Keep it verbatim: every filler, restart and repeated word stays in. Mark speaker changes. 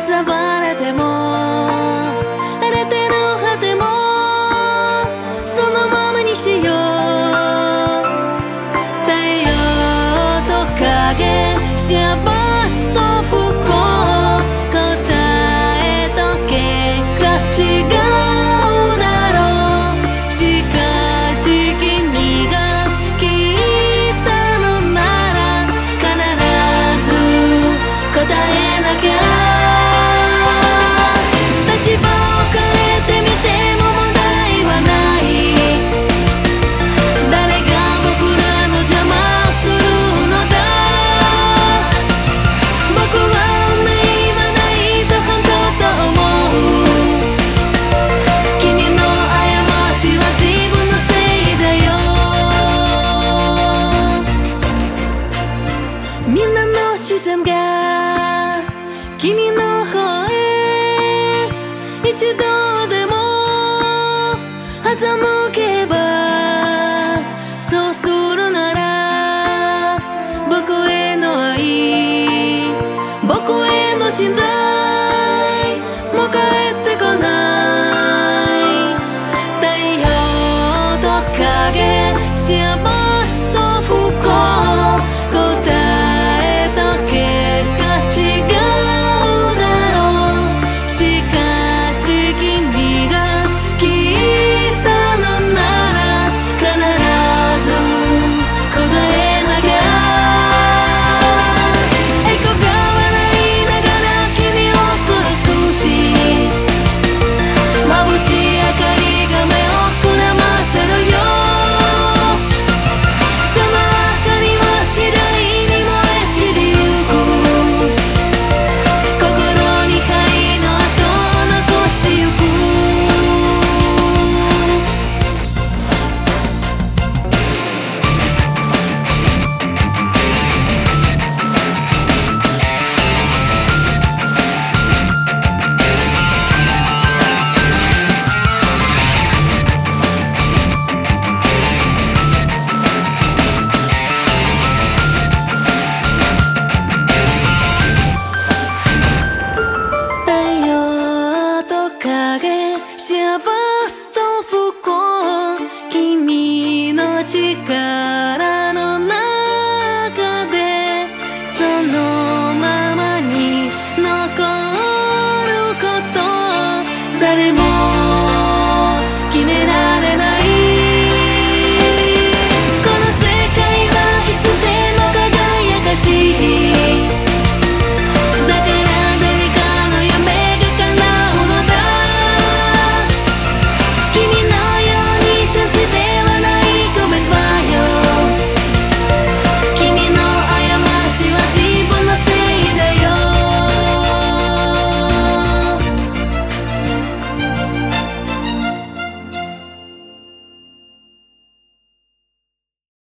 Speaker 1: 嘲笑れても荒れてる果てもそのままにしよう。太陽と影幸せと不幸答えと結果違うだろう。しかし君が聞いたのなら必ず答えなきゃ。立場を変えてみても問題はない。誰が僕らの邪魔をするのだ。僕は運命はないと本当と思う。君の過ちは自分のせいだよ。みんなの視線が君の方へ一度でも欺けば、そうするなら僕への愛僕への信頼もう帰ってこない。太陽と影幸せ